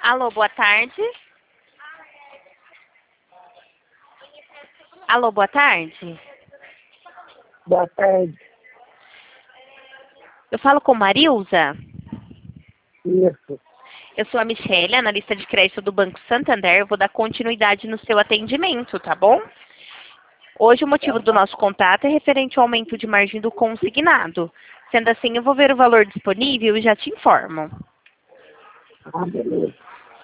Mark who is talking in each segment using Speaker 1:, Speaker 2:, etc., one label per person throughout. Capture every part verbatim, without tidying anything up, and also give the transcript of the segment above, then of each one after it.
Speaker 1: Alô, boa tarde. Alô, boa tarde.
Speaker 2: Boa tarde.
Speaker 1: Eu falo com Marilza.
Speaker 2: Isso.
Speaker 1: Eu sou a Michelle, analista de crédito do Banco Santander. Eu vou dar continuidade no seu atendimento, tá bom? Hoje o motivo do nosso contato é referente ao aumento de margem do consignado. Sendo assim, eu vou ver o valor disponível e já te informo.
Speaker 2: Ah, beleza.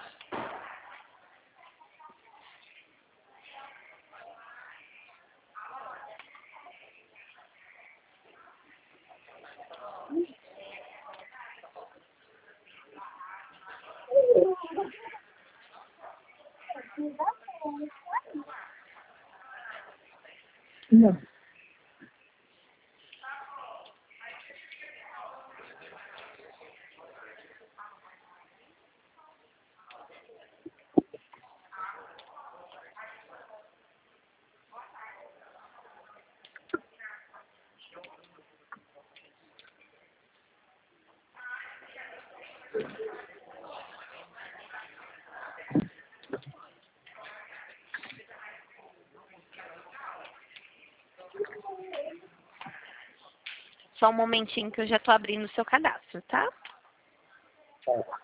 Speaker 2: Não.
Speaker 1: Só um momentinho que eu já estou abrindo o seu cadastro, tá?
Speaker 2: Tá.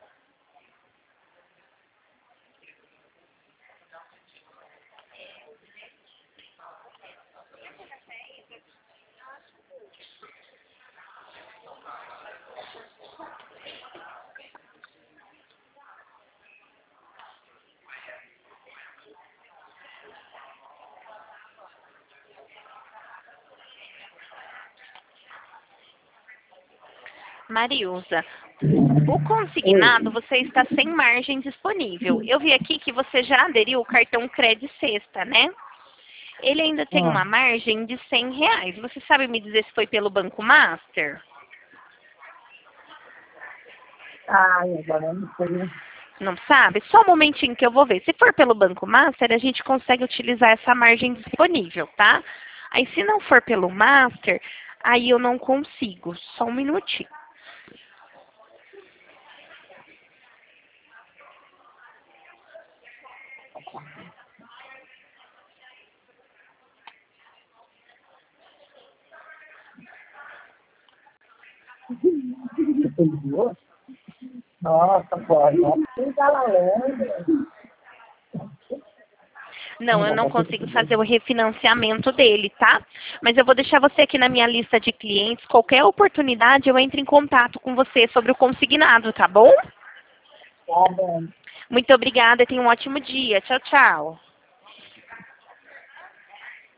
Speaker 1: Marilza, o consignado você está sem margem disponível. Eu vi aqui que você já aderiu o cartão Cred Sexta, né? Ele ainda tem
Speaker 2: Ah,
Speaker 1: uma margem de cem reais. Você sabe me dizer se foi pelo Banco Master?
Speaker 2: ai, agora eu não sei.
Speaker 1: Não sabe? Só um momentinho que eu vou ver. Se for pelo Banco Master, a gente consegue utilizar essa margem disponível, tá? Aí se não for pelo Master, aí eu não consigo. Só um minutinho.
Speaker 2: Você ligou? Nossa, pô, não fica lá longe.
Speaker 1: Não, eu não consigo fazer o refinanciamento dele, tá? Mas eu vou deixar você aqui na minha lista de clientes. Qualquer oportunidade, eu entro em contato com você sobre o consignado, tá bom?
Speaker 2: Tá bom.
Speaker 1: Muito obrigada e tenha um ótimo dia. Tchau, tchau.